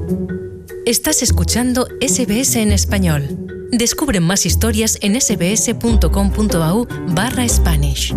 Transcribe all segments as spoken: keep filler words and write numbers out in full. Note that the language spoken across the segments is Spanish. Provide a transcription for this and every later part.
Estás escuchando S B S en español. Descubre más historias en sbs.com.au barra Spanish.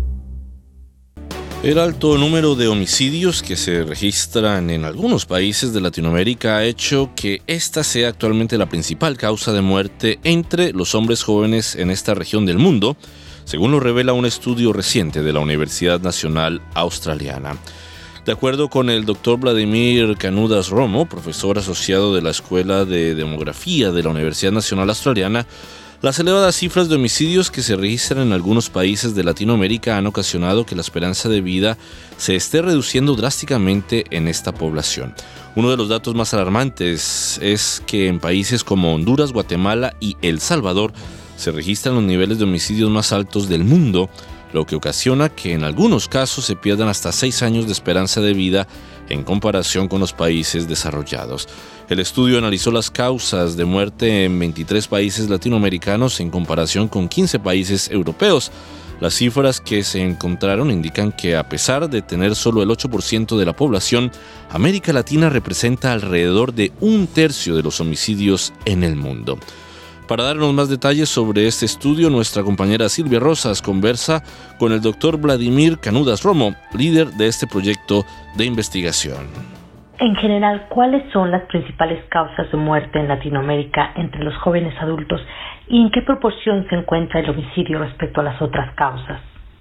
El alto número de homicidios que se registran en algunos países de Latinoamérica ha hecho que esta sea actualmente la principal causa de muerte entre los hombres jóvenes en esta región del mundo, según lo revela un estudio reciente de la Universidad Nacional Australiana. De acuerdo con el doctor Vladimir Canudas Romo, profesor asociado de la Escuela de Demografía de la Universidad Nacional Australiana, las elevadas cifras de homicidios que se registran en algunos países de Latinoamérica han ocasionado que la esperanza de vida se esté reduciendo drásticamente en esta población. Uno de los datos más alarmantes es que en países como Honduras, Guatemala y El Salvador se registran los niveles de homicidios más altos del mundo, lo que ocasiona que en algunos casos se pierdan hasta seis años de esperanza de vida en comparación con los países desarrollados. El estudio analizó las causas de muerte en veintitrés países latinoamericanos en comparación con quince países europeos. Las cifras que se encontraron indican que a pesar de tener solo el ocho por ciento de la población, América Latina representa alrededor de un tercio de los homicidios en el mundo. Para darnos más detalles sobre este estudio, nuestra compañera Silvia Rosas conversa con el doctor Vladimir Canudas Romo, líder de este proyecto de investigación. En general, ¿cuáles son las principales causas de muerte en Latinoamérica entre los jóvenes adultos y en qué proporción se encuentra el homicidio respecto a las otras causas?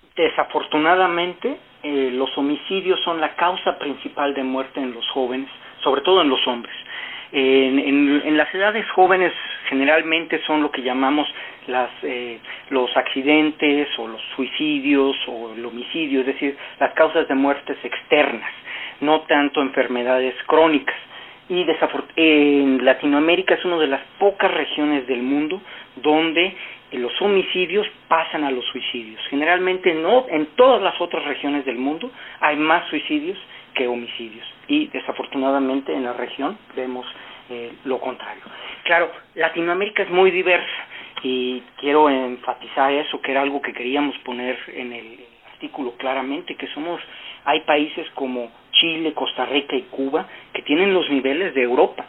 Desafortunadamente, eh, los homicidios son la causa principal de muerte en los jóvenes, sobre todo en los hombres. En, en, en las edades jóvenes generalmente son lo que llamamos las, eh, los accidentes o los suicidios o el homicidio, es decir, las causas de muertes externas, no tanto enfermedades crónicas. Y desafor- en Latinoamérica es una de las pocas regiones del mundo donde los homicidios pasan a los suicidios. Generalmente no, en todas las otras regiones del mundo hay más suicidios que homicidios, y desafortunadamente en la región vemos eh, lo contrario. Claro, Latinoamérica es muy diversa y quiero enfatizar eso, que era algo que queríamos poner en el artículo claramente, que somos, hay países como Chile, Costa Rica y Cuba que tienen los niveles de Europa,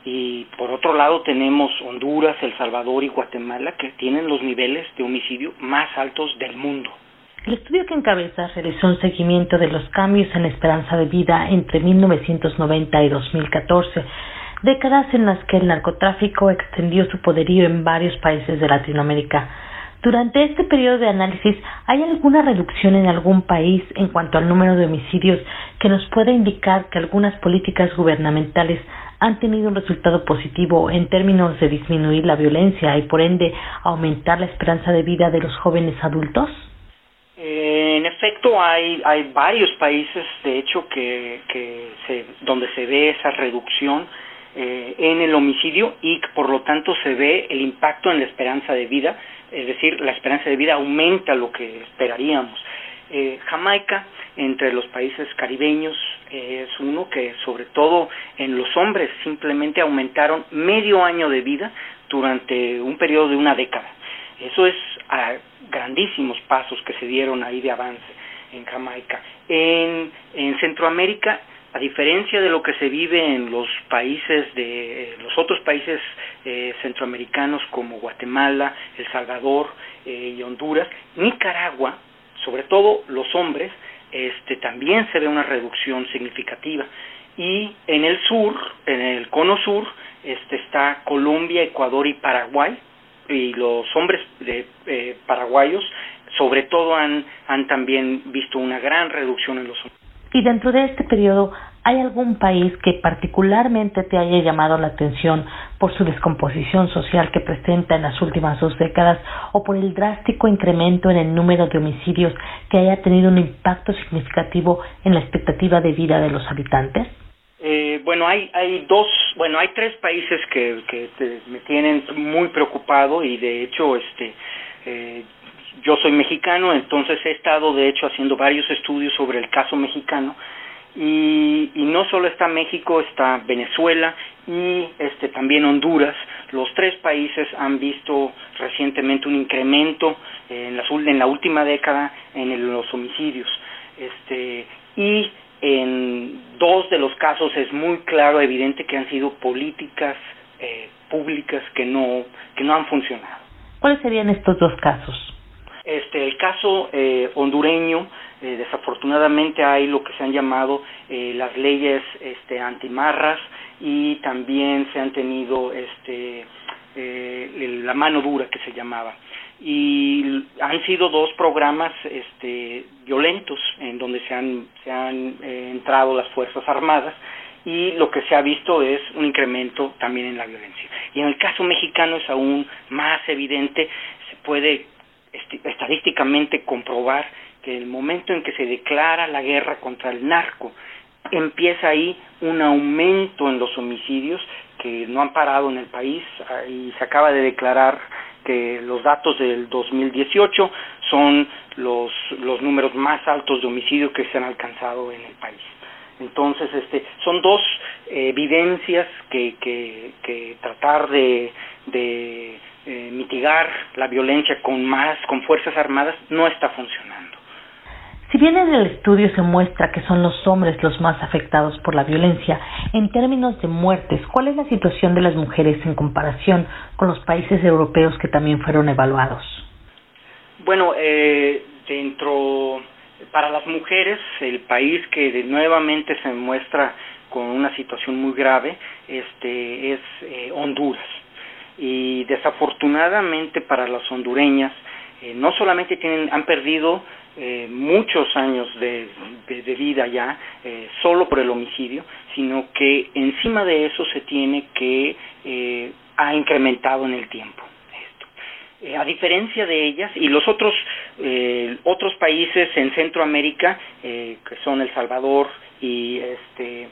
y por otro lado tenemos Honduras, El Salvador y Guatemala que tienen los niveles de homicidio más altos del mundo. El estudio que encabeza realizó un seguimiento de los cambios en la esperanza de vida entre mil novecientos noventa y dos mil catorce, décadas en las que el narcotráfico extendió su poderío en varios países de Latinoamérica. Durante este periodo de análisis, ¿hay alguna reducción en algún país en cuanto al número de homicidios que nos pueda indicar que algunas políticas gubernamentales han tenido un resultado positivo en términos de disminuir la violencia y por ende aumentar la esperanza de vida de los jóvenes adultos? En efecto, hay hay varios países, de hecho, que que se donde se ve esa reducción eh, en el homicidio y por lo tanto se ve el impacto en la esperanza de vida, es decir, la esperanza de vida aumenta lo que esperaríamos. Eh, Jamaica, entre los países caribeños, eh, es uno que sobre todo en los hombres simplemente aumentaron medio año de vida durante un periodo de una década. Eso es a grandísimos pasos que se dieron ahí de avance en Jamaica. En, en Centroamérica, a diferencia de lo que se vive en los países de los otros países eh, centroamericanos como Guatemala, El Salvador eh, y Honduras, Nicaragua, sobre todo los hombres, este también se ve una reducción significativa. Y en el sur, en el cono sur, este está Colombia, Ecuador y Paraguay. Y los hombres de, eh, paraguayos, sobre todo, han, han también visto una gran reducción en los hombres. Y dentro de este periodo, ¿hay algún país que particularmente te haya llamado la atención por su descomposición social que presenta en las últimas dos décadas o por el drástico incremento en el número de homicidios que haya tenido un impacto significativo en la expectativa de vida de los habitantes? Eh, bueno, hay hay dos, bueno, hay tres países que que te, me tienen muy preocupado y de hecho, este, eh, yo soy mexicano, entonces he estado de hecho haciendo varios estudios sobre el caso mexicano y, y no solo está México, está Venezuela y este también Honduras. Los tres países han visto recientemente un incremento en, las, en la última década en el, los homicidios, este y en dos de los casos es muy claro, evidente que han sido políticas eh, públicas que no, que no han funcionado. ¿Cuáles serían estos dos casos? Este, el caso eh, hondureño, eh, desafortunadamente hay lo que se han llamado eh, las leyes este, antimarras, y también se han tenido este, eh, la mano dura que se llamaba. Y han sido dos programas este, violentos en donde se han, se han eh, entrado las Fuerzas Armadas, y lo que se ha visto es un incremento también en la violencia. Y en el caso mexicano es aún más evidente, se puede estadísticamente comprobar que el momento en que se declara la guerra contra el narco, empieza ahí un aumento en los homicidios que no han parado en el país, y se acaba de declarar que los datos del dos mil dieciocho son los, los números más altos de homicidio que se han alcanzado en el país. Entonces, este, son dos eh, evidencias que, que, que tratar de, de eh, mitigar la violencia con más, con fuerzas armadas no está funcionando. Si bien en el estudio se muestra que son los hombres los más afectados por la violencia, en términos de muertes, ¿cuál es la situación de las mujeres en comparación con los países europeos que también fueron evaluados? Bueno, eh, dentro, para las mujeres, el país que de, nuevamente se muestra con una situación muy grave este, es eh, Honduras. Y desafortunadamente para las hondureñas, eh, no solamente tienen, han perdido Eh, muchos años de, de, de vida ya, eh, solo por el homicidio, sino que encima de eso se tiene que eh, ha incrementado en el tiempo esto. Eh, a diferencia de ellas y los otros eh, otros países en Centroamérica, eh, que son El Salvador y este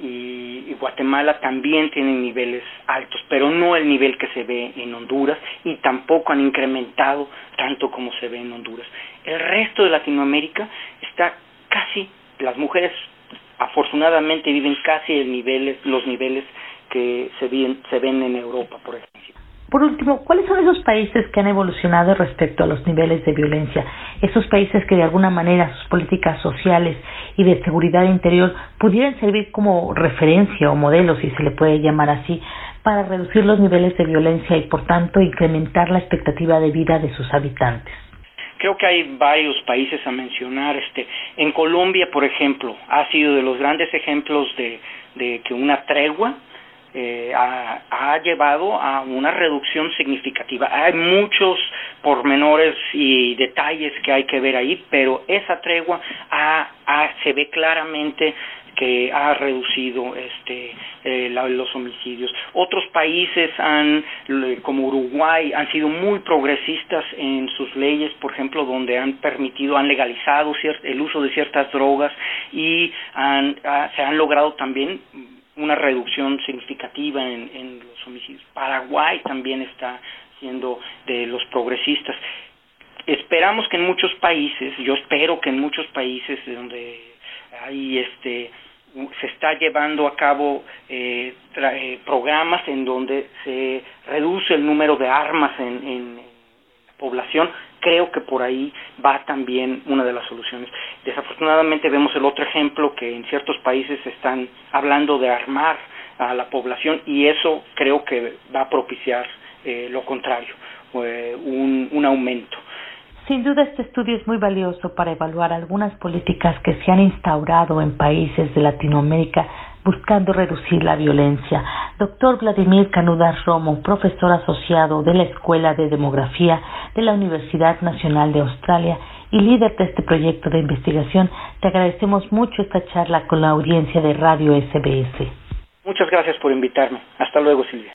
y, y Guatemala, también tienen niveles altos, pero no el nivel que se ve en Honduras, y tampoco han incrementado tanto como se ve en Honduras. El resto de Latinoamérica está casi, las mujeres afortunadamente viven casi el nivel, los niveles que se ven, se ven en Europa, por ejemplo. Por último, ¿cuáles son esos países que han evolucionado respecto a los niveles de violencia? Esos países que de alguna manera sus políticas sociales y de seguridad interior pudieran servir como referencia o modelo, si se le puede llamar así, para reducir los niveles de violencia y por tanto incrementar la expectativa de vida de sus habitantes. Creo que hay varios países a mencionar. Este, en Colombia, por ejemplo, ha sido de los grandes ejemplos de, de que una tregua eh, ha, ha llevado a una reducción significativa. Hay muchos pormenores y detalles que hay que ver ahí, pero esa tregua ha, ha, se ve claramente que ha reducido este eh, la, los homicidios. Otros países han, como Uruguay, han sido muy progresistas en sus leyes, por ejemplo, donde han permitido, han legalizado ciert, el uso de ciertas drogas, y han, ha, se han logrado también una reducción significativa en, en los homicidios. Paraguay también está siendo de los progresistas. Esperamos que en muchos países, yo espero que en muchos países donde hay este se está llevando a cabo eh, tra- eh, programas en donde se reduce el número de armas en, en la población. Creo que por ahí va también una de las soluciones. Desafortunadamente vemos el otro ejemplo, que en ciertos países están hablando de armar a la población, y eso creo que va a propiciar eh, lo contrario, eh, un, un aumento. Sin duda este estudio es muy valioso para evaluar algunas políticas que se han instaurado en países de Latinoamérica buscando reducir la violencia. Doctor Vladimir Canudas Romo, profesor asociado de la Escuela de Demografía de la Universidad Nacional de Australia y líder de este proyecto de investigación, te agradecemos mucho esta charla con la audiencia de Radio S B S. Muchas gracias por invitarme. Hasta luego, Silvia.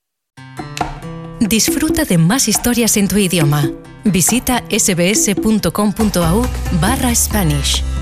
Disfruta de más historias en tu idioma. Visita sbs.com.au barra Spanish.